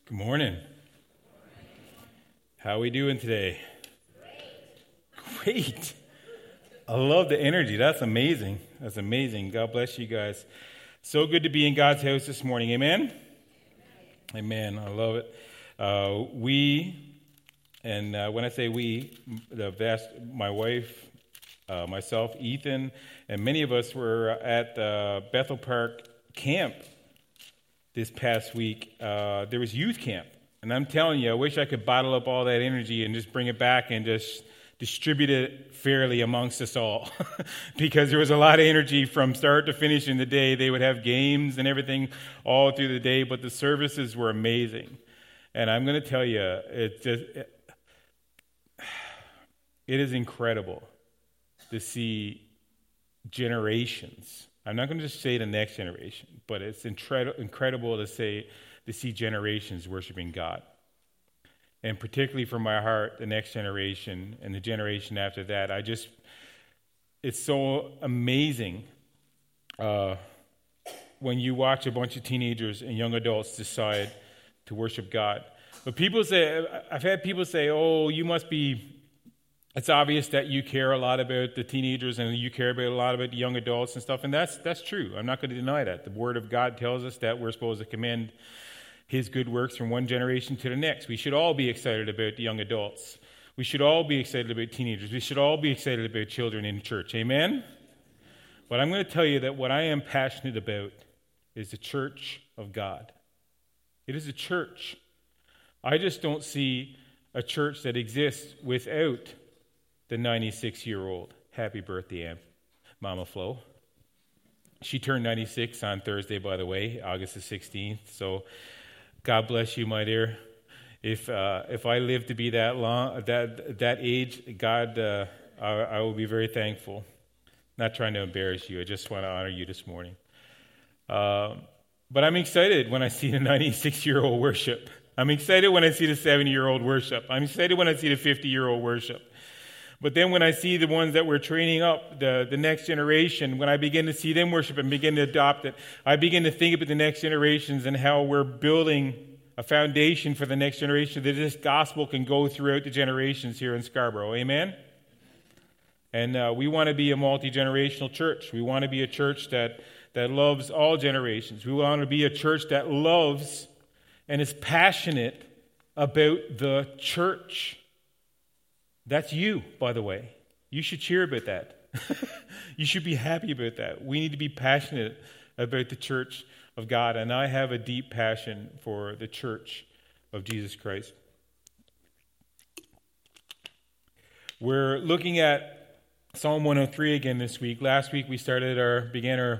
Good morning. How are we doing today? Great. I love the energy. That's amazing. That's amazing. God bless you guys. So good to be in God's house this morning. Amen? Amen. I love it. When I say we, my wife, myself, Ethan, and many of us were at Bethel Park Camp this past week. There was youth camp. And I'm telling you, I wish I could bottle up all that energy and just bring it back and just distribute it fairly amongst us all. Because there was a lot of energy from start to finish in the day. They would have games and everything all through the day, but the services were amazing. And I'm going to tell you, it is incredible to see generations. I'm not going to just say the next generation, but it's incredible to see generations worshiping God. And particularly for my heart, the next generation and the generation after that, it's so amazing when you watch a bunch of teenagers and young adults decide to worship God. But I've had people say, oh, it's obvious that you care a lot about the teenagers and you care a lot about the young adults and stuff, and that's true. I'm not going to deny that. The Word of God tells us that we're supposed to commend His good works from one generation to the next. We should all be excited about the young adults. We should all be excited about teenagers. We should all be excited about children in church. Amen? But I'm going to tell you that what I am passionate about is the church of God. It is a church. I just don't see a church that exists without the 96-year-old. Happy birthday, Mama Flo. She turned 96 on Thursday, by the way, August the 16th. So God bless you, my dear. If I live to be that age, God, I will be very thankful. Not trying to embarrass you. I just want to honor you this morning. But I'm excited when I see the 96-year-old worship. I'm excited when I see the 70-year-old worship. I'm excited when I see the 50-year-old worship. But then when I see the ones that we're training up, the next generation, when I begin to see them worship and begin to adopt it, I begin to think about the next generations and how we're building a foundation for the next generation that this gospel can go throughout the generations here in Scarborough. Amen? And we want to be a multi-generational church. We want to be a church that loves all generations. We want to be a church that loves and is passionate about the church. That's you, by the way. You should cheer about that. You should be happy about that. We need to be passionate about the church of God, and I have a deep passion for the church of Jesus Christ. We're looking at Psalm 103 again this week. Last week we began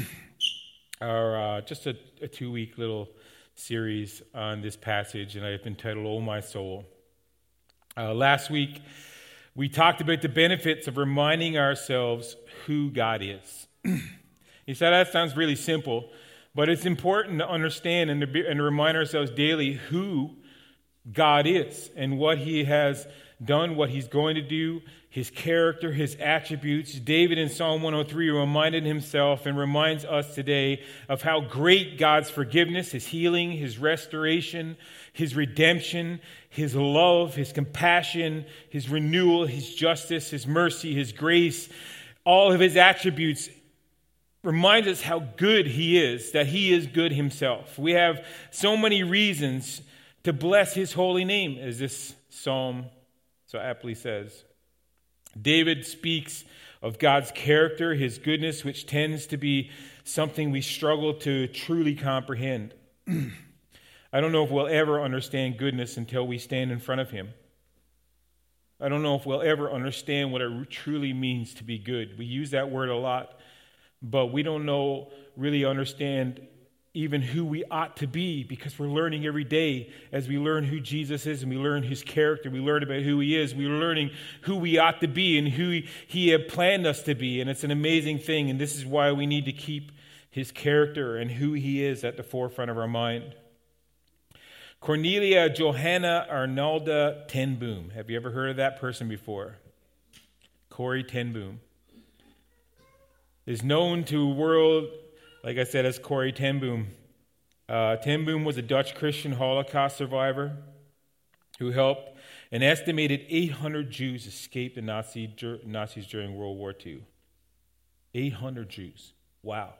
our just a 2-week little series on this passage, and I've entitled, "Oh My Soul." Last week, we talked about the benefits of reminding ourselves who God is. You said that sounds really simple, but it's important to understand and to remind ourselves daily who God is and what He has done, what He's going to do, His character, His attributes. David in Psalm 103 reminded himself and reminds us today of how great God's forgiveness, His healing, His restoration, His redemption, His love, His compassion, His renewal, His justice, His mercy, His grace, all of His attributes reminds us how good He is, that He is good Himself. We have so many reasons to bless His holy name, as this psalm so aptly says. David speaks of God's character, His goodness, which tends to be something we struggle to truly comprehend. I don't know if we'll ever understand goodness until we stand in front of Him. I don't know if we'll ever understand what it truly means to be good. We use that word a lot, but we don't really understand even who we ought to be, because we're learning every day as we learn who Jesus is and we learn His character, we learn about who He is, we're learning who we ought to be and who He had planned us to be, and it's an amazing thing, and this is why we need to keep His character and who He is at the forefront of our mind. Cornelia Johanna Arnalda ten Boom. Have you ever heard of that person before? Corrie ten Boom is known to the world, like I said, as Corrie ten Boom. Ten Boom was a Dutch Christian Holocaust survivor who helped an estimated 800 Jews escape the Nazis during World War II. 800 Jews. Wow.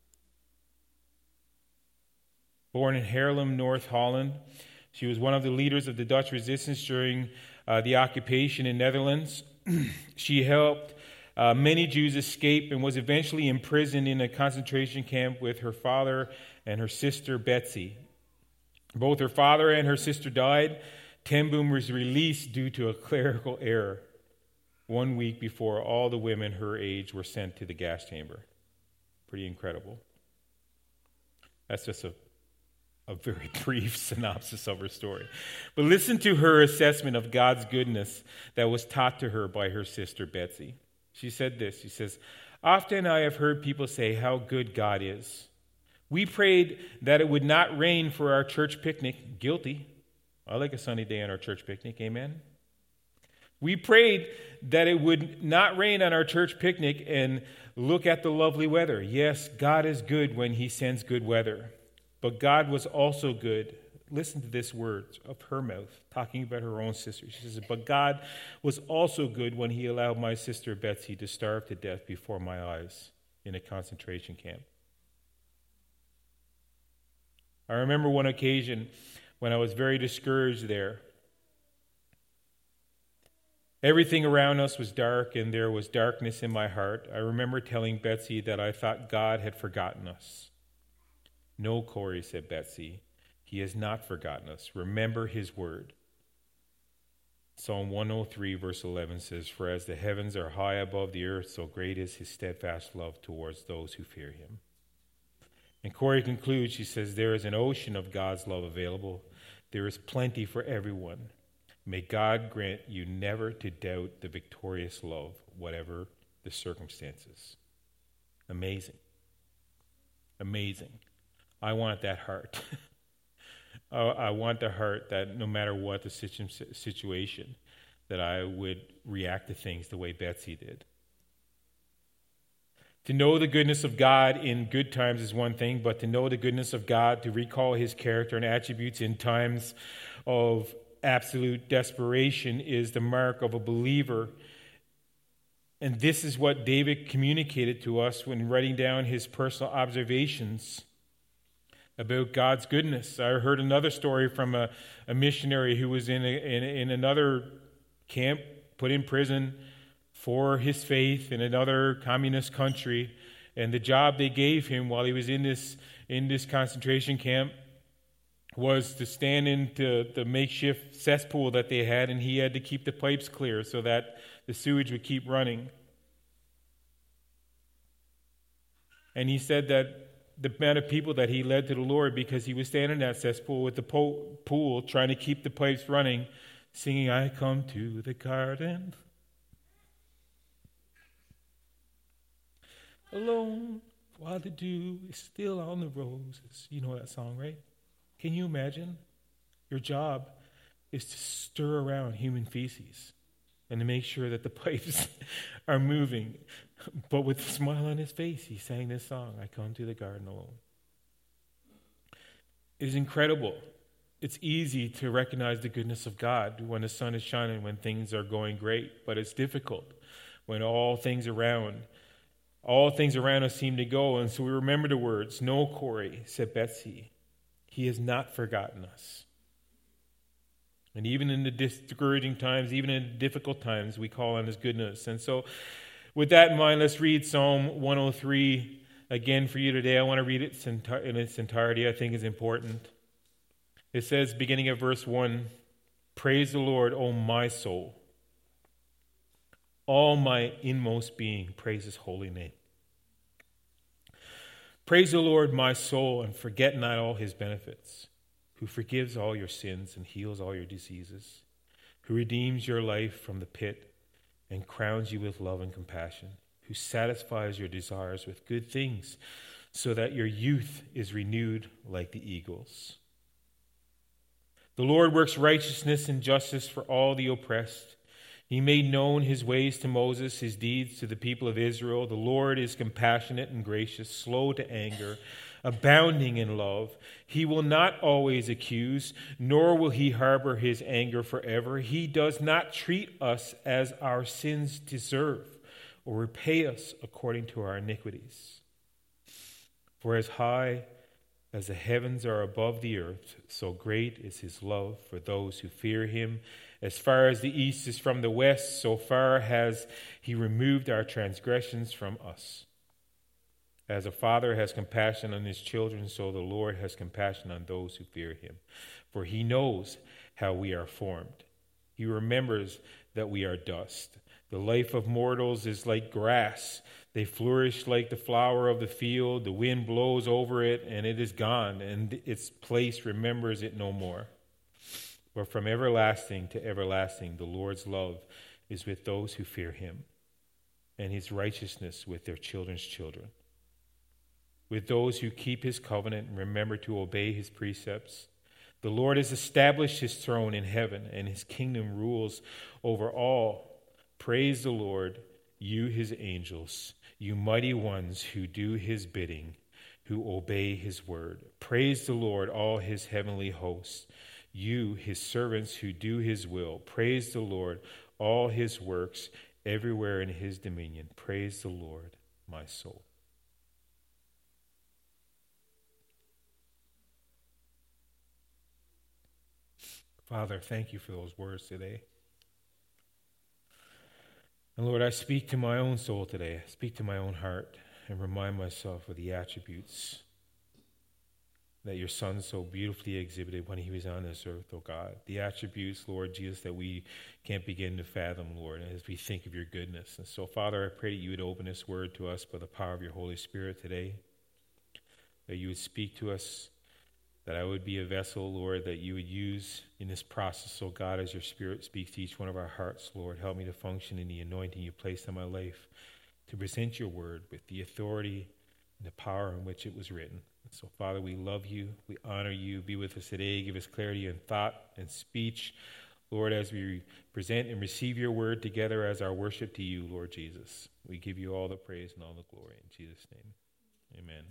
Born in Haarlem, North Holland, she was one of the leaders of the Dutch resistance during the occupation in Netherlands. She helped many Jews escape and was eventually imprisoned in a concentration camp with her father and her sister Betsy. Both her father and her sister died. Ten Boom was released due to a clerical error 1 week before all the women her age were sent to the gas chamber. Pretty incredible. That's just a very brief synopsis of her story. But listen to her assessment of God's goodness that was taught to her by her sister Betsy. She said this. She says, "Often I have heard people say how good God is. We prayed that it would not rain for our church picnic. Guilty. I like a sunny day on our church picnic. Amen. We prayed that it would not rain on our church picnic, and look at the lovely weather. Yes, God is good when he sends good weather. But God was also good." Listen to this word of her mouth, talking about her own sister. She says, "But God was also good when he allowed my sister Betsy to starve to death before my eyes in a concentration camp." I remember one occasion when I was very discouraged there. Everything around us was dark, and there was darkness in my heart. I remember telling Betsy that I thought God had forgotten us. "No, Corey," said Betsy, "he has not forgotten us. Remember his word." Psalm 103, verse 11 says, "For as the heavens are high above the earth, so great is his steadfast love towards those who fear him." And Corey concludes, she says, "There is an ocean of God's love available. There is plenty for everyone. May God grant you never to doubt the victorious love, whatever the circumstances." Amazing. Amazing. I want that heart. I want the heart that no matter what the situation, that I would react to things the way Betsy did. To know the goodness of God in good times is one thing, but to know the goodness of God, to recall his character and attributes in times of absolute desperation, is the mark of a believer. And this is what David communicated to us when writing down his personal observations about God's goodness. I heard another story from a missionary who was in another camp, put in prison for his faith in another communist country, and the job they gave him while he was in this concentration camp was to stand into the makeshift cesspool that they had, and he had to keep the pipes clear so that the sewage would keep running. And he said that the amount of people that he led to the Lord, because he was standing in that cesspool with the pool trying to keep the pipes running, singing, "I come to the garden alone while the dew is still on the roses." You know that song, right? Can you imagine? Your job is to stir around human feces and to make sure that the pipes are moving. But with a smile on his face, he sang this song, "I come to the garden alone." It is incredible. It's easy to recognize the goodness of God when the sun is shining, when things are going great, but it's difficult when all things around us seem to go. And so we remember the words, "No, Corey," said Betsy, "he has not forgotten us." And even in the discouraging times, even in the difficult times, we call on his goodness. And so with that in mind, let's read Psalm 103 again for you today. I want to read it in its entirety. I think it's important. It says, beginning at verse 1, "Praise the Lord, O my soul. All my inmost being, praise his holy name. Praise the Lord, my soul, and forget not all his benefits, who forgives all your sins and heals all your diseases, who redeems your life from the pit and crowns you with love and compassion, who satisfies your desires with good things, so that your youth is renewed like the eagles. The Lord works righteousness and justice for all the oppressed. He made known his ways to Moses, his deeds to the people of Israel. The Lord is compassionate and gracious, slow to anger, abounding in love. He will not always accuse, nor will he harbor his anger forever. He does not treat us as our sins deserve, or repay us according to our iniquities. For as high as the heavens are above the earth, so great is his love for those who fear him. As far as the east is from the west, so far has he removed our transgressions from us. As a father has compassion on his children, so the Lord has compassion on those who fear him. For he knows how we are formed. He remembers that we are dust. The life of mortals is like grass. They flourish like the flower of the field. The wind blows over it, and it is gone, and its place remembers it no more. But from everlasting to everlasting, the Lord's love is with those who fear him, and his righteousness with their children's children, with those who keep his covenant and remember to obey his precepts. The Lord has established his throne in heaven, and his kingdom rules over all. Praise the Lord, you his angels, you mighty ones who do his bidding, who obey his word. Praise the Lord, all his heavenly hosts, you his servants who do his will. Praise the Lord, all his works everywhere in his dominion. Praise the Lord, my soul. Father, thank you for those words today. And Lord, I speak to my own soul today. I speak to my own heart and remind myself of the attributes that your Son so beautifully exhibited when he was on this earth, oh God. The attributes, Lord Jesus, that we can't begin to fathom, Lord, as we think of your goodness. And so, Father, I pray that you would open this word to us by the power of your Holy Spirit today, that you would speak to us, that I would be a vessel, Lord, that you would use in this process, oh God, as your Spirit speaks to each one of our hearts, Lord. Help me to function in the anointing you placed on my life to present your word with the authority and the power in which it was written. So, Father, we love you. We honor you. Be with us today. Give us clarity in thought and speech, Lord, as we present and receive your word together as our worship to you, Lord Jesus. We give you all the praise and all the glory. In Jesus' name, amen.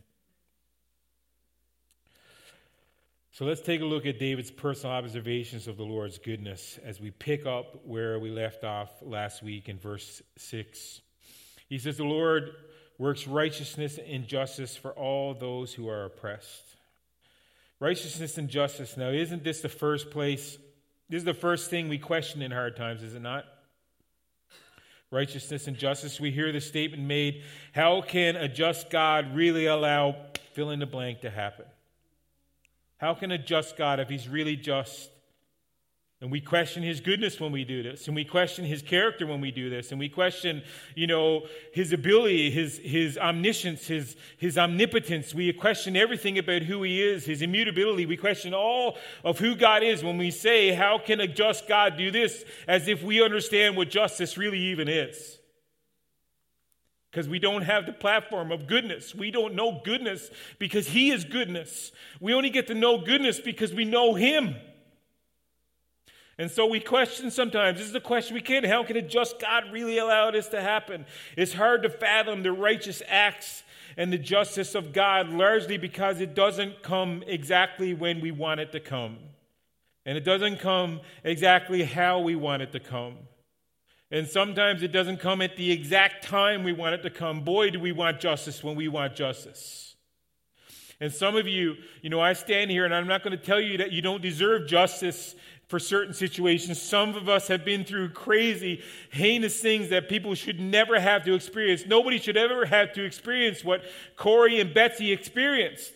So let's take a look at David's personal observations of the Lord's goodness as we pick up where we left off last week in verse 6. He says, the Lord works righteousness and justice for all those who are oppressed. Righteousness and justice. Now, isn't this the first place? This is the first thing we question in hard times, is it not? Righteousness and justice. We hear the statement made, how can a just God really allow fill in the blank to happen? How can a just God, if he's really just, and we question his goodness when we do this, and we question his character when we do this, and we question, his ability, his omniscience, his omnipotence. We question everything about who he is, his immutability. We question all of who God is when we say, how can a just God do this, as if we understand what justice really even is. Because we don't have the platform of goodness. We don't know goodness because he is goodness. We only get to know goodness because we know him. And so we question sometimes. This is the question we can. How can a just God really allow this to happen? It's hard to fathom the righteous acts and the justice of God, largely because it doesn't come exactly when we want it to come. And it doesn't come exactly how we want it to come. And sometimes it doesn't come at the exact time we want it to come. Boy, do we want justice when we want justice. And some of you, I stand here and I'm not going to tell you that you don't deserve justice for certain situations. Some of us have been through crazy, heinous things that people should never have to experience. Nobody should ever have to experience what Corey and Betsy experienced.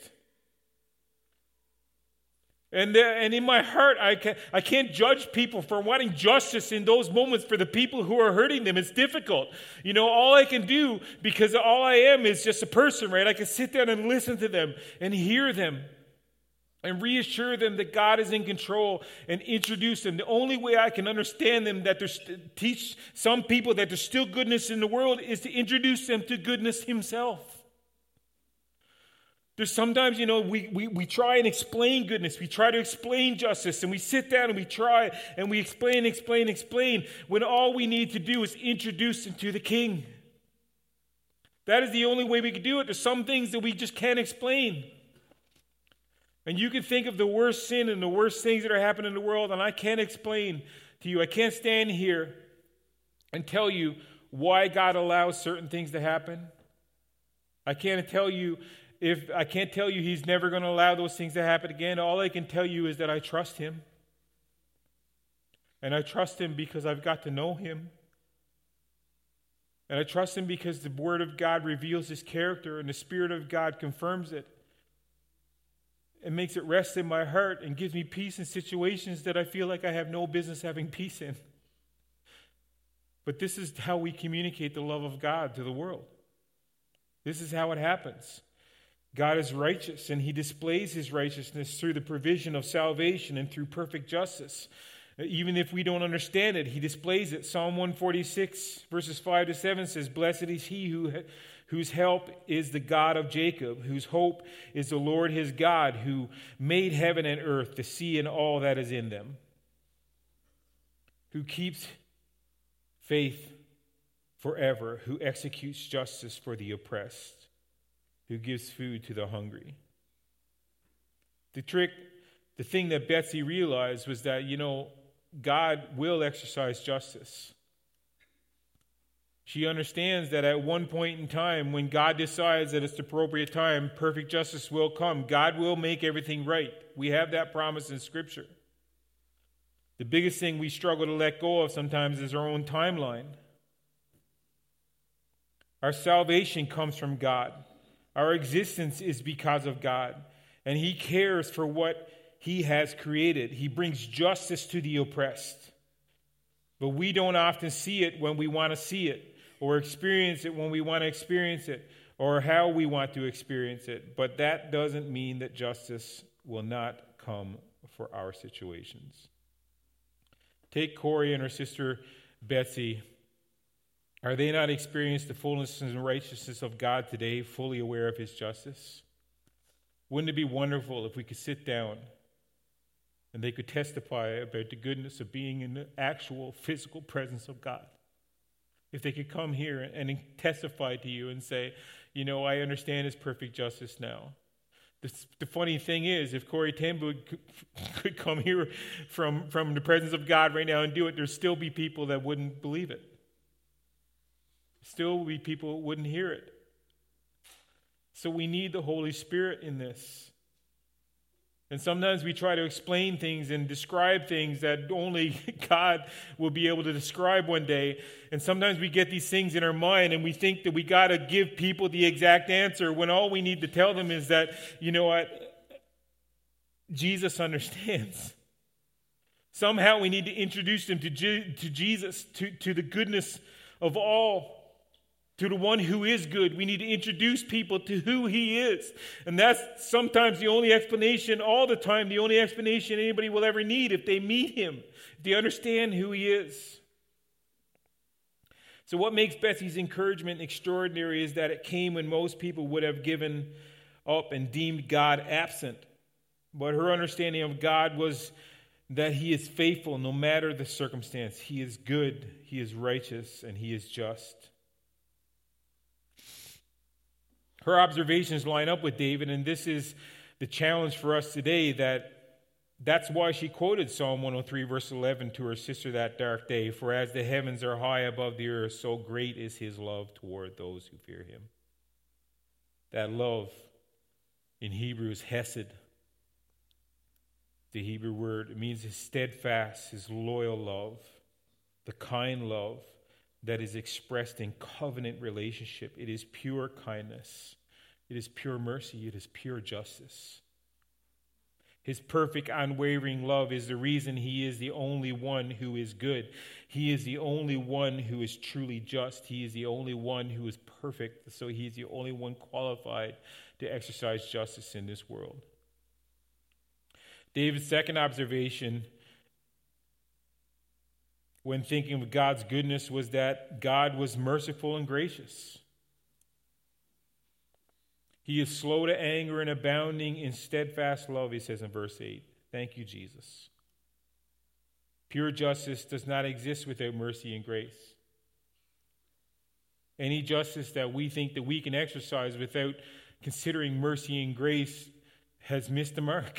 And in my heart, I can't judge people for wanting justice in those moments for the people who are hurting them. It's difficult. All I can do, because all I am is just a person, right? I can sit down and listen to them and hear them and reassure them that God is in control and introduce them. The only way I can understand them, teach some people that there's still goodness in the world, is to introduce them to goodness himself. There's sometimes, we try and explain goodness. We try to explain justice, and we sit down and we try and we explain, when all we need to do is introduce them to the King. That is the only way we can do it. There's some things that we just can't explain. And you can think of the worst sin and the worst things that are happening in the world, and I can't explain to you. I can't stand here and tell you why God allows certain things to happen. I can't tell you He's never going to allow those things to happen again. All I can tell you is that I trust Him. And I trust Him because I've got to know Him. And I trust Him because the Word of God reveals His character and the Spirit of God confirms it. It makes it rest in my heart and gives me peace in situations that I feel like I have no business having peace in. But this is how we communicate the love of God to the world. This is how it happens. God is righteous, and He displays His righteousness through the provision of salvation and through perfect justice. Even if we don't understand it, He displays it. Psalm 146, verses 5 to 7 says, "Blessed is he whose help is the God of Jacob, whose hope is the Lord his God, who made heaven and earth, the sea and all that is in them, who keeps faith forever, who executes justice for the oppressed, who gives food to the hungry." The thing that Betsy realized was that, God will exercise justice. She understands that at one point in time, when God decides that it's the appropriate time, perfect justice will come. God will make everything right. We have that promise in Scripture. The biggest thing we struggle to let go of sometimes is our own timeline. Our salvation comes from God. Our existence is because of God. And He cares for what He has created. He brings justice to the oppressed. But we don't often see it when we want to see it, or experience it when we want to experience it, or how we want to experience it. But that doesn't mean that justice will not come for our situations. Take Corey and her sister Betsy. Are they not experiencing the fullness and righteousness of God today, fully aware of His justice? Wouldn't it be wonderful if we could sit down and they could testify about the goodness of being in the actual physical presence of God? If they could come here and testify to you and say, I understand His perfect justice now. The funny thing is, if Corey Tambu could come here from the presence of God right now and do it, there'd still be people that wouldn't believe it. Still be people who wouldn't hear it. So we need the Holy Spirit in this. And sometimes we try to explain things and describe things that only God will be able to describe one day. And sometimes we get these things in our mind and we think that we got to give people the exact answer when all we need to tell them is that, Jesus understands. Somehow we need to introduce them to Jesus, to the goodness of all. To the one who is good. We need to introduce people to who He is. And that's sometimes the only explanation, all the time, the only explanation anybody will ever need if they meet Him, if they understand who He is. So what makes Betsy's encouragement extraordinary is that it came when most people would have given up and deemed God absent. But her understanding of God was that He is faithful no matter the circumstance. He is good, He is righteous, and He is just. Her observations line up with David, and this is the challenge for us today, that's why she quoted Psalm 103, verse 11 to her sister that dark day. "For as the heavens are high above the earth, so great is His love toward those who fear Him." That love in Hebrew is hesed. The Hebrew word, it means His steadfast, His loyal love, the kind love that is expressed in covenant relationship. It is pure kindness. It is pure mercy. It is pure justice. His perfect, unwavering love is the reason He is the only one who is good. He is the only one who is truly just. He is the only one who is perfect. So He is the only one qualified to exercise justice in this world. David's second observation when thinking of God's goodness was that God was merciful and gracious. He is slow to anger and abounding in steadfast love, he says in verse 8. Thank you, Jesus. Pure justice does not exist without mercy and grace. Any justice that we think that we can exercise without considering mercy and grace has missed the mark.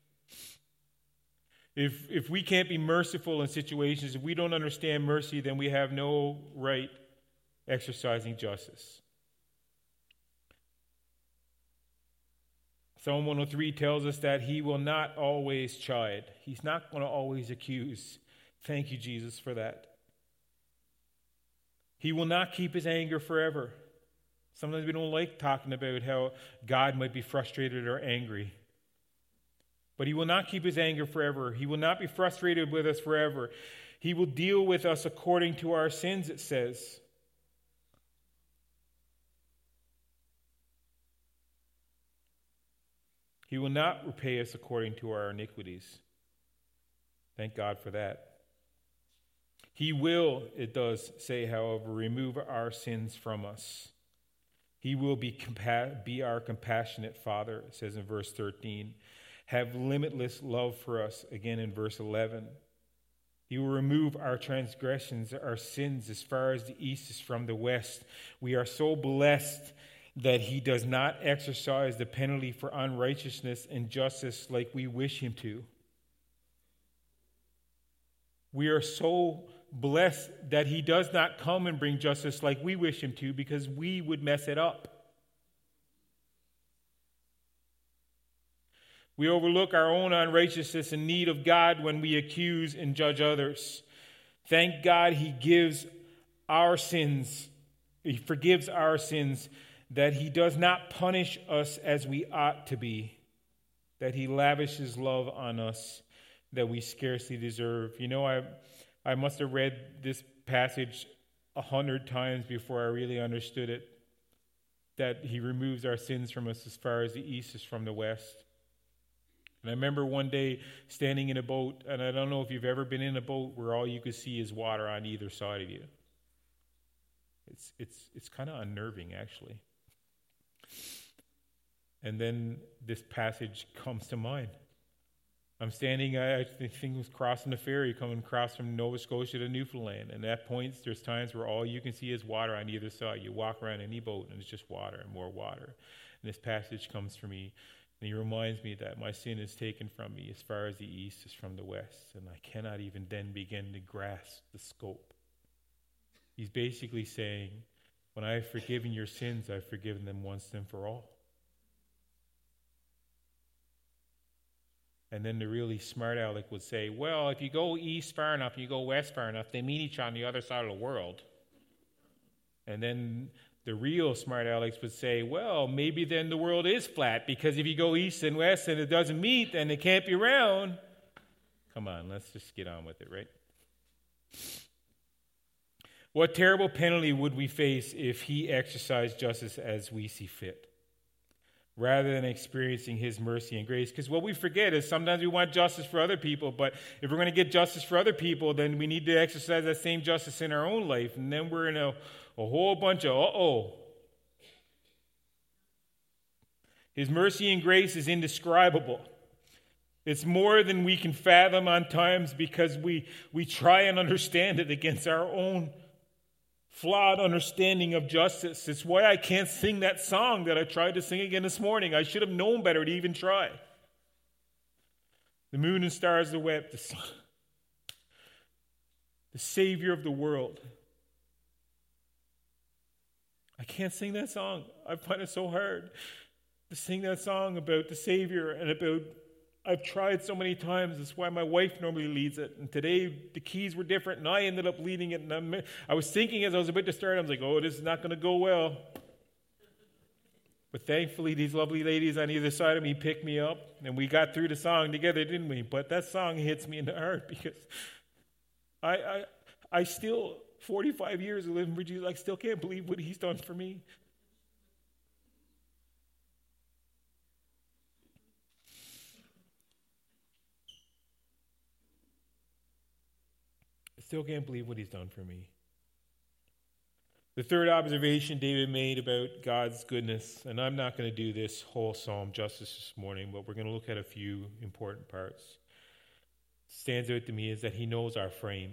If we can't be merciful in situations, if we don't understand mercy, then we have no right exercising justice. Psalm 103 tells us that he will not always chide. He's not going to always accuse. Thank you, Jesus, for that. He will not keep his anger forever. Sometimes we don't like talking about how God might be frustrated or angry. But he will not keep his anger forever. He will not be frustrated with us forever. He will deal with us according to our sins, it says. He will not repay us according to our iniquities. Thank God for that. He will, it does say, however, remove our sins from us. He will be our compassionate Father, it says in verse 13. Have limitless love for us, again in verse 11. He will remove our transgressions, our sins, as far as the east is from the west. We are so blessed that he does not exercise the penalty for unrighteousness and justice like we wish him to. We are so blessed that he does not come and bring justice like we wish him to, because we would mess it up. We overlook our own unrighteousness and need of God when we accuse and judge others. Thank God he forgives our sins, that he does not punish us as we ought to be, that he lavishes love on us that we scarcely deserve. You know, I must have read this passage 100 times before I really understood it, that he removes our sins from us as far as the east is from the west. And I remember one day standing in a boat, and I don't know if you've ever been in a boat where all you could see is water on either side of you. It's kind of unnerving, actually. And then this passage comes to mind. I'm standing, I think it was crossing the ferry, coming across from Nova Scotia to Newfoundland. And at points, there's times where all you can see is water on either side. You walk around any boat, and it's just water and more water. And this passage comes for me. And he reminds me that my sin is taken from me as far as the east is from the west. And I cannot even then begin to grasp the scope. He's basically saying, when I have forgiven your sins, I've forgiven them once and for all. And then the really smart aleck would say, well, if you go east far enough and you go west far enough, they meet each other on the other side of the world. And then the real smart alecks would say, well, maybe then the world is flat, because if you go east and west and it doesn't meet, then it can't be round. Come on, let's just get on with it, right? What terrible penalty would we face if he exercised justice as we see fit, rather than experiencing his mercy and grace? Because what we forget is sometimes we want justice for other people, but if we're going to get justice for other people, then we need to exercise that same justice in our own life, and then we're in a whole bunch of uh-oh. His mercy and grace is indescribable. It's more than we can fathom on times, because we try and understand it against our own flawed understanding of justice. It's why I can't sing that song that I tried to sing again this morning. I should have known better to even try. The moon and stars are wept. The Savior of the world. I can't sing that song. I find it so hard to sing that song about the Savior and about, I've tried so many times. That's why my wife normally leads it. And today the keys were different and I ended up leading it. And I was thinking as I was about to start, I was like, oh, this is not going to go well. But thankfully these lovely ladies on either side of me picked me up and we got through the song together, didn't we? But that song hits me in the heart, because I still, 45 years of living for Jesus, I still can't believe what he's done for me. I still can't believe what he's done for me. The third observation David made about God's goodness, and I'm not going to do this whole psalm justice this morning, but we're going to look at a few important parts. Stands out to me is that he knows our frame.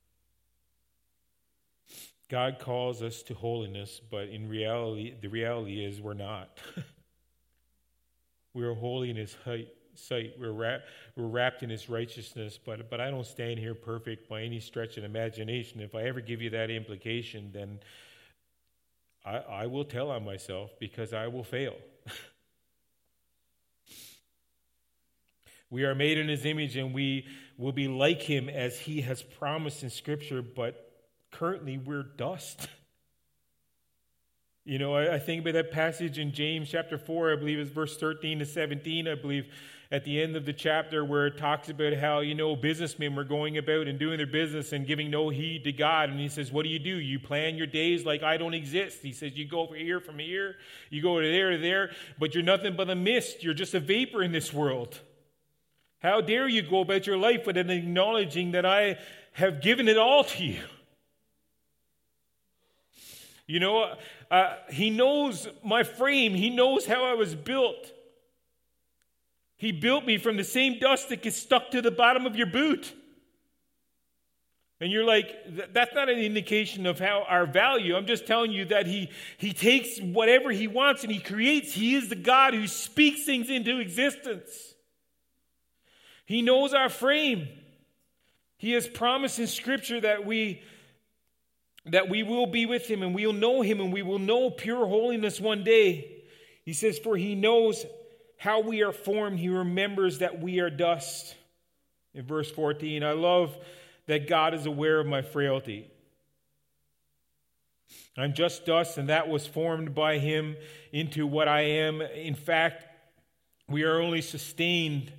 God calls us to holiness, but in reality, the reality is we're not. We are holy in his sight. We're wrapped in his righteousness, but I don't stand here perfect by any stretch of imagination. If I ever give you that implication, then I will tell on myself, because I will fail. We are made in his image, and we will be like him as he has promised in Scripture, but currently we're dust. You know, I think about that passage in James chapter 4, I believe it's verse 13 to 17, I believe, at the end of the chapter, where it talks about how, businessmen were going about and doing their business and giving no heed to God. And he says, what do? You plan your days like I don't exist. He says, you go from here, you go to there, but you're nothing but a mist. You're just a vapor in this world. How dare you go about your life without acknowledging that I have given it all to you? He knows my frame. He knows how I was built. He built me from the same dust that gets stuck to the bottom of your boot. And you're like, that's not an indication of how our value. I'm just telling you that he takes whatever he wants and he creates. He is the God who speaks things into existence. He knows our frame. He has promised in Scripture that we will be with him and we will know him and we will know pure holiness one day. He says, for he knows how we are formed. He remembers that we are dust. In verse 14, I love that God is aware of my frailty. I'm just dust, and that was formed by him into what I am. In fact, we are only sustained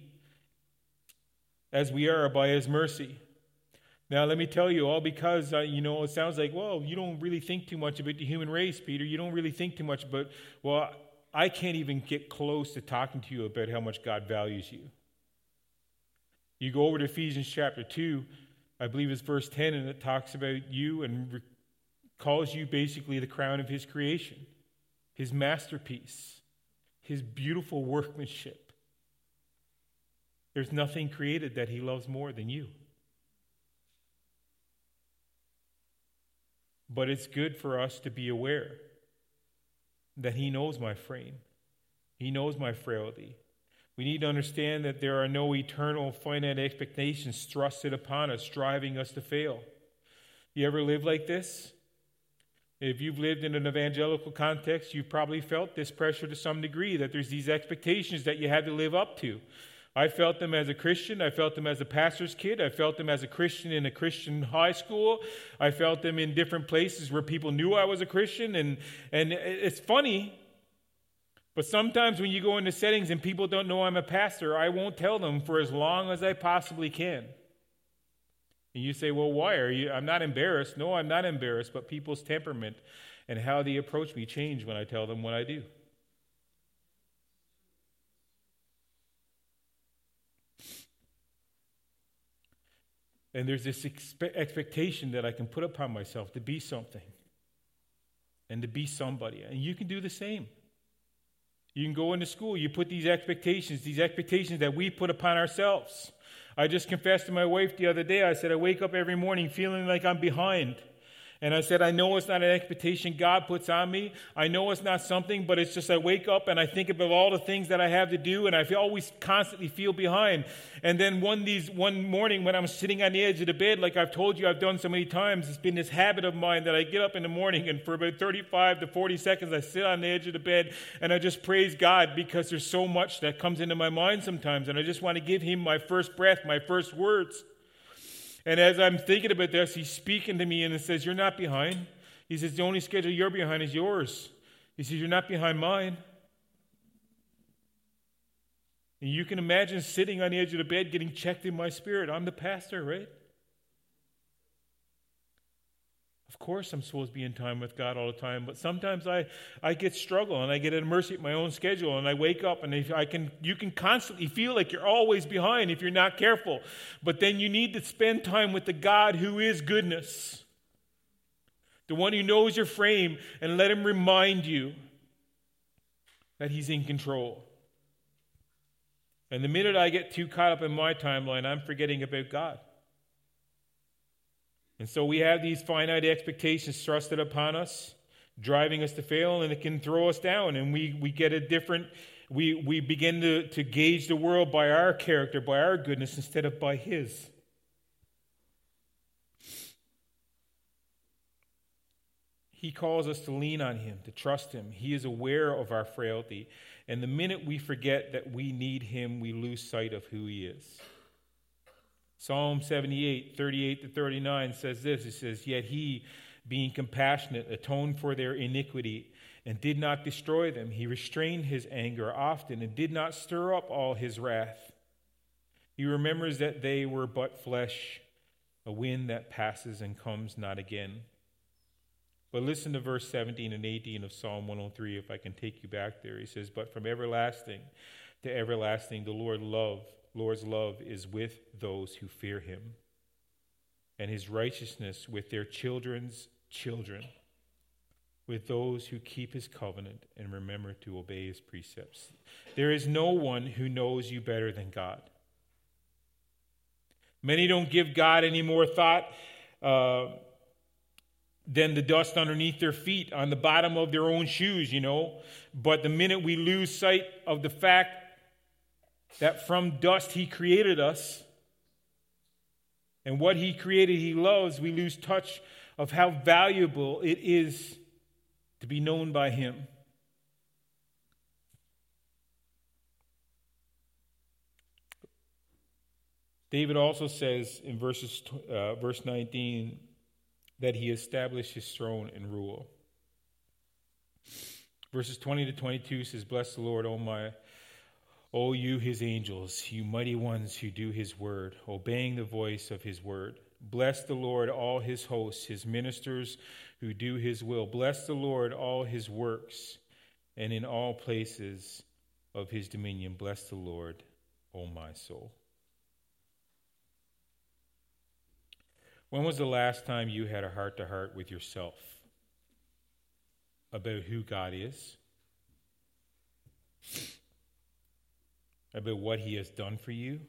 as we are by his mercy. Now, let me tell you, all because, it sounds like, well, you don't really think too much about the human race, Peter. You don't really think too much about, well, I can't even get close to talking to you about how much God values you. You go over to Ephesians chapter 2, I believe it's verse 10, and it talks about you and calls you basically the crown of his creation, his masterpiece, his beautiful workmanship. There's nothing created that he loves more than you. But it's good for us to be aware that he knows my frame. He knows my frailty. We need to understand that there are no eternal, finite expectations thrusted upon us, driving us to fail. You ever live like this? If you've lived in an evangelical context, you've probably felt this pressure to some degree, that there's these expectations that you had to live up to. I felt them as a Christian. I felt them as a pastor's kid. I felt them as a Christian in a Christian high school. I felt them in different places where people knew I was a Christian. And it's funny, but sometimes when you go into settings and people don't know I'm a pastor, I won't tell them for as long as I possibly can. And you say, well, why? I'm not embarrassed. No, I'm not embarrassed, but people's temperament and how they approach me change when I tell them what I do. And there's this expectation that I can put upon myself to be something and to be somebody. And you can do the same. You can go into school. You put these expectations that we put upon ourselves. I just confessed to my wife the other day. I said, I wake up every morning feeling like I'm behind. And I said, I know it's not an expectation God puts on me. I know it's not something, but it's just I wake up and I think about all the things that I have to do, and I always constantly feel behind. And then one morning when I'm sitting on the edge of the bed, like I've told you I've done so many times, it's been this habit of mine that I get up in the morning and for about 35 to 40 seconds I sit on the edge of the bed and I just praise God, because there's so much that comes into my mind sometimes, and I just want to give him my first breath, my first words. And as I'm thinking about this, he's speaking to me and it says, you're not behind. He says, the only schedule you're behind is yours. He says, you're not behind mine. And you can imagine sitting on the edge of the bed getting checked in my spirit. I'm the pastor, right? Of course I'm supposed to be in time with God all the time, but sometimes I get struggle and I get at mercy at my own schedule, and I wake up and you can constantly feel like you're always behind if you're not careful. But then you need to spend time with the God who is goodness, the one who knows your frame, and let him remind you that he's in control. And the minute I get too caught up in my timeline, I'm forgetting about God. And so we have these finite expectations thrusted upon us, driving us to fail, and it can throw us down, and we get a different We begin to gauge the world by our character, by our goodness, instead of by His. He calls us to lean on Him, to trust Him. He is aware of our frailty. And the minute we forget that we need Him, we lose sight of who He is. Psalm 78, 38 to 39 says this. It says, "Yet He, being compassionate, atoned for their iniquity and did not destroy them. He restrained His anger often and did not stir up all His wrath. He remembers that they were but flesh, a wind that passes and comes not again." But listen to verse 17 and 18 of Psalm 103, if I can take you back there. He says, "But from everlasting to everlasting, the Lord's love is with those who fear Him, and His righteousness with their children's children, with those who keep His covenant and remember to obey His precepts." There is no one who knows you better than God. Many don't give God any more thought than the dust underneath their feet, on the bottom of their own shoes, But the minute we lose sight of the fact that from dust He created us, and what He created He loves, we lose touch of how valuable it is to be known by Him. David also says in verse 19 that He established His throne and rule. Verses 20 to 22 says, "Bless the Lord, O you His angels, you mighty ones who do His word, obeying the voice of His word. Bless the Lord, all His hosts, His ministers who do His will. Bless the Lord, all His works, and in all places of His dominion. Bless the Lord, O my soul." When was the last time you had a heart-to-heart with yourself about who God is? About what He has done for you?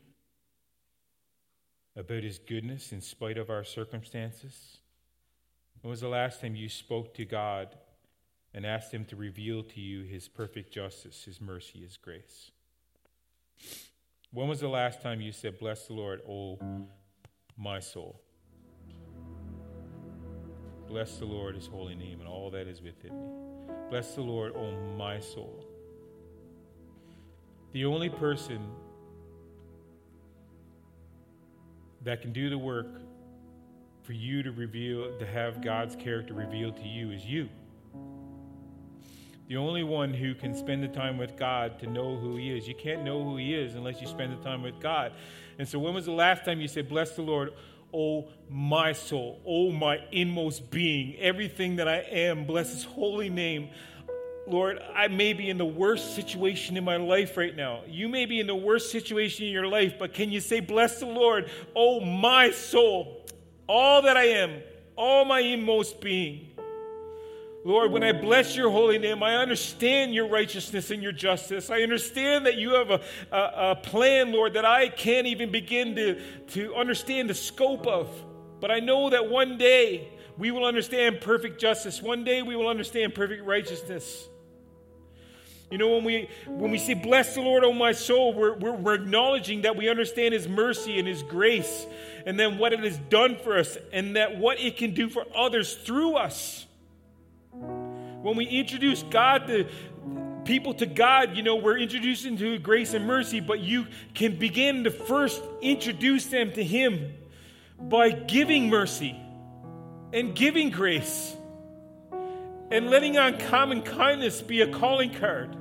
About His goodness in spite of our circumstances? When was the last time you spoke to God and asked Him to reveal to you His perfect justice, His mercy, His grace? When was the last time you said, "Bless the Lord, O my soul"? Bless the Lord, His holy name, and all that is within me. Bless the Lord, O my soul. The only person that can do the work for you to have God's character revealed to you is you. The only one who can spend the time with God to know who He is. You can't know who He is unless you spend the time with God. And so when was the last time you said, "Bless the Lord, O my soul, O my inmost being, everything that I am, bless His holy name"? Lord, I may be in the worst situation in my life right now. You may be in the worst situation in your life, but can you say, "Bless the Lord, O my soul, all that I am, all my inmost being"? Lord, when I bless your holy name, I understand your righteousness and your justice. I understand that you have a plan, Lord, that I can't even begin to understand the scope of. But I know that one day we will understand perfect justice. One day we will understand perfect righteousness. When we say, "Bless the Lord, O my soul," we're acknowledging that we understand His mercy and His grace, and then what it has done for us, and that what it can do for others through us. When we introduce people to God, we're introducing to grace and mercy, but you can begin to first introduce them to Him by giving mercy and giving grace and letting uncommon kindness be a calling card.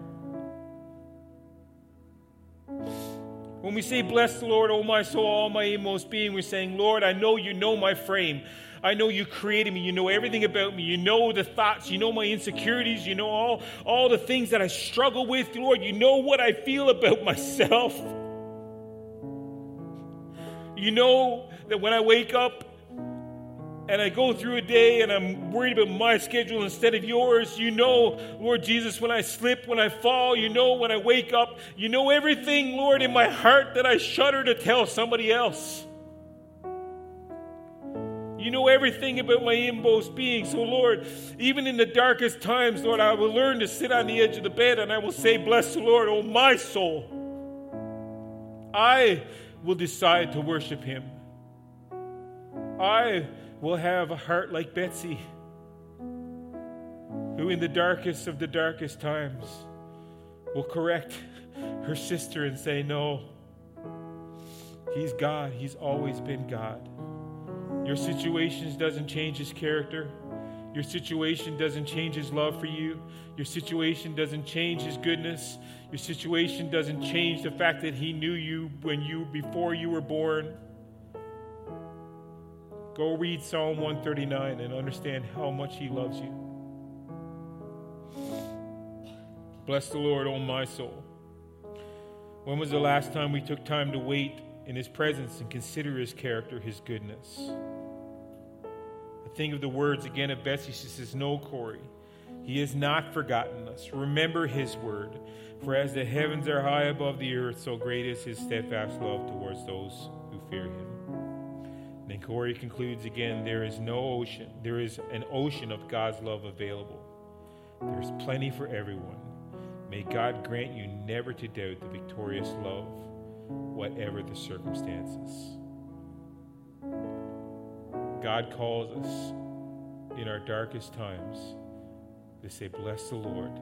When we say, "Bless the Lord, O my soul, all my inmost being," we're saying, "Lord, I know you know my frame. I know you created me. You know everything about me. You know the thoughts. You know my insecurities. You know all the things that I struggle with. Lord, you know what I feel about myself. You know that when I wake up and I go through a day and I'm worried about my schedule instead of yours, you know, Lord Jesus, when I slip, when I fall, you know when I wake up, you know everything, Lord, in my heart that I shudder to tell somebody else. You know everything about my inmost being. So, Lord, even in the darkest times, Lord, I will learn to sit on the edge of the bed and I will say, bless the Lord, oh my soul. I will decide to worship him. I will have a heart like Betsy, who in the darkest of the darkest times will correct her sister and say, no, he's God. He's always been God. Your situation doesn't change his character. Your situation doesn't change his love for you. Your situation doesn't change his goodness. Your situation doesn't change the fact that he knew you before you were born. Go read Psalm 139 and understand how much he loves you. Bless the Lord, O my soul. When was the last time we took time to wait in his presence and consider his character, his goodness? I think of the words again of Betsy. She says, no, Corey, he has not forgotten us. Remember his word. For as the heavens are high above the earth, so great is his steadfast love towards those who fear him. And then Corey concludes again, there is no ocean. There is an ocean of God's love available. There's plenty for everyone. May God grant you never to doubt the victorious love, whatever the circumstances. God calls us in our darkest times to say, bless the Lord,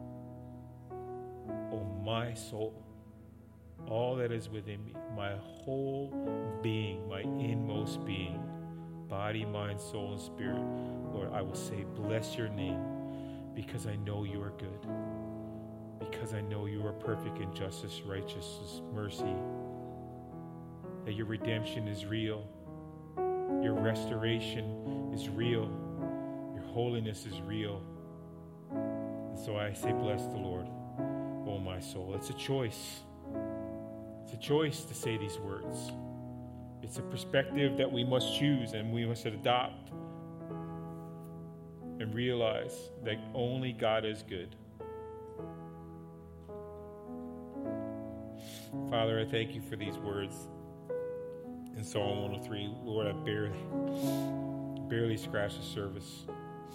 O my soul, all that is within me, my whole being, my inmost being, body, mind, soul, and spirit. Lord, I will say, bless your name, because I know you are good. Because I know you are perfect in justice, righteousness, mercy, that your redemption is real, your restoration is real, your holiness is real. And so I say, bless the Lord, oh my soul. It's a choice. It's a choice to say these words. It's a perspective that we must choose and we must adopt and realize that only God is good. Father, I thank you for these words in Psalm 103. Lord, I barely scratched the surface.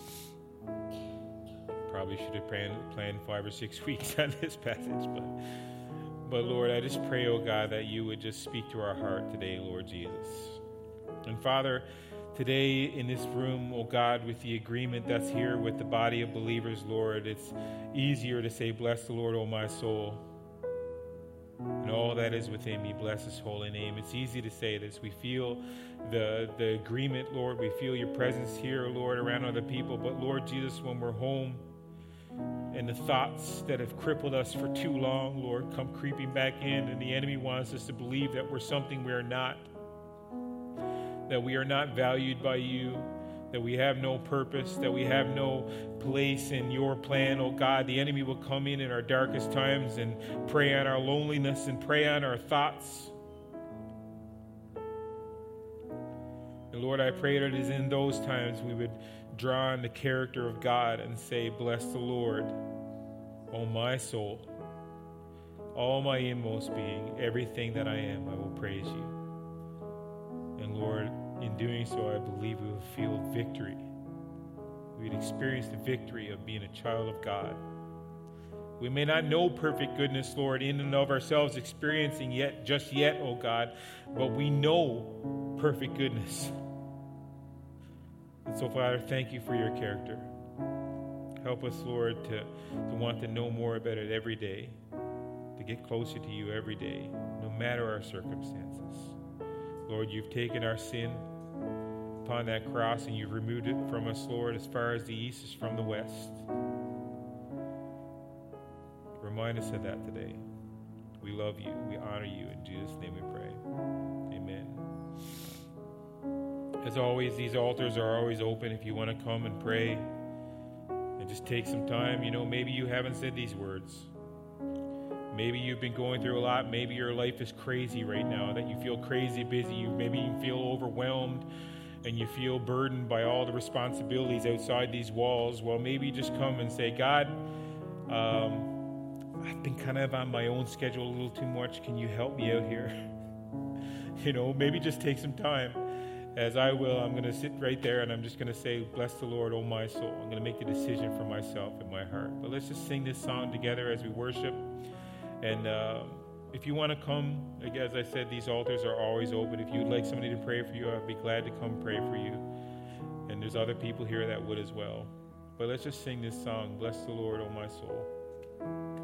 Probably should have planned 5 or 6 weeks on this passage, but Lord, I just pray, oh God, that you would just speak to our heart today, Lord Jesus. And Father, today in this room, oh God, with the agreement that's here with the body of believers, Lord, it's easier to say, bless the Lord, oh my soul. And all that is within me, bless his holy name. It's easy to say this. We feel the agreement, Lord. We feel your presence here, Lord, around other people. But Lord Jesus, when we're home and the thoughts that have crippled us for too long, Lord, come creeping back in, and the enemy wants us to believe that we're something we are not, that we are not valued by you, that we have no purpose, that we have no place in your plan, oh God. The enemy will come in our darkest times and prey on our loneliness and prey on our thoughts. And Lord, I pray that it is in those times we would draw on the character of God and say, bless the Lord, oh my soul, all my inmost being, everything that I am, I will praise you. And Lord, in doing so, I believe we will feel victory. We would experience the victory of being a child of God. We may not know perfect goodness, Lord, in and of ourselves experiencing just yet, oh God, but we know perfect goodness. And so, Father, thank you for your character. Help us, Lord, to want to know more about it every day, to get closer to you every day, no matter our circumstances. Lord, you've taken our sin upon that cross and you've removed it from us, Lord, as far as the east is from the west. Remind us of that today. We love you. We honor you. In Jesus' name we pray. Amen. As always, these altars are always open if you want to come and pray and just take some time. You know, maybe you haven't said these words. Maybe you've been going through a lot. Maybe your life is crazy right now, that you feel crazy busy. Maybe you feel overwhelmed and you feel burdened by all the responsibilities outside these walls. Well, maybe just come and say, God, I've been kind of on my own schedule a little too much. Can you help me out here? You know, maybe just take some time as I will, I'm going to sit right there and I'm just going to say, bless the Lord, oh my soul. I'm going to make the decision for myself in my heart. But let's just sing this song together as we worship. And if you want to come, like as I said, these altars are always open. If you'd like somebody to pray for you, I'd be glad to come pray for you. And there's other people here that would as well. But let's just sing this song, bless the Lord, oh my soul.